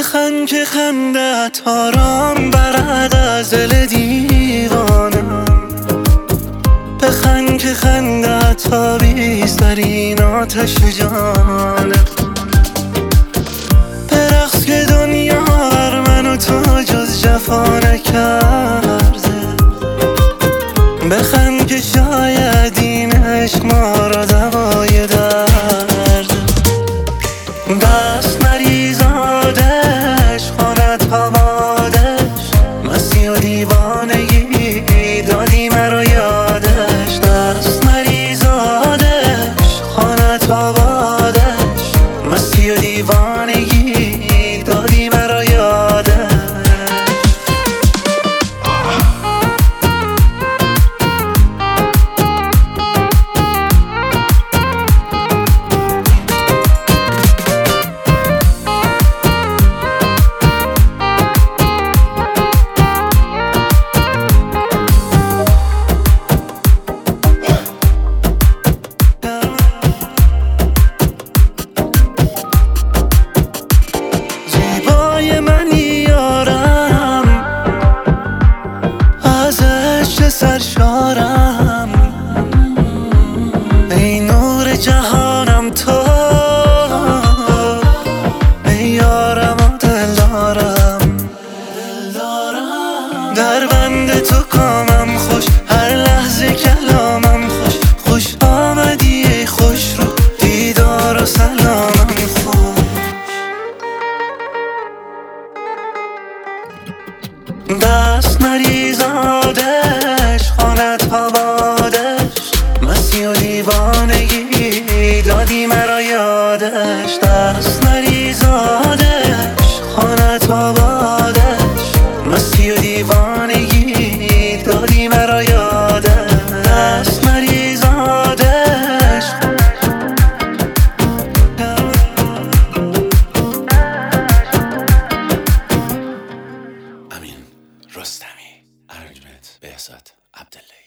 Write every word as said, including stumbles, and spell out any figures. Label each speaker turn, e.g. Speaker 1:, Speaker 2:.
Speaker 1: بخند که خندت آرام برد از دل دیوانم، بخند که خندت آویز در این آتش جانم، برقص که دنیا بر من و تو جز جفا نکرده، بخند که شاید این عشق ما را دوای درد، دست نریز آدش خانت آبادش، مستی و دیوانگی دادی مرا یادش، دست نریز آدش خانت آبادش، مستی و دیوانگی دادی مرا یادش. سرشارم ای نور جهانم تو، ای یارم و دلدارم، در بند تو کامم خوش، هر لحظه کلامم خوش، خوش آمدی ای خوش رو دیدار و سلامم خوش، دست نریز آدش خانت آبادش، مستی و دیوانگی دادی مرا یادش، دست نریز آدش خانت آبادش، مستی و دیوانگی دادی مرا یادش، دست نریز آدش.
Speaker 2: امین رستمی، ارنجمنت بهزاد عبداللهی.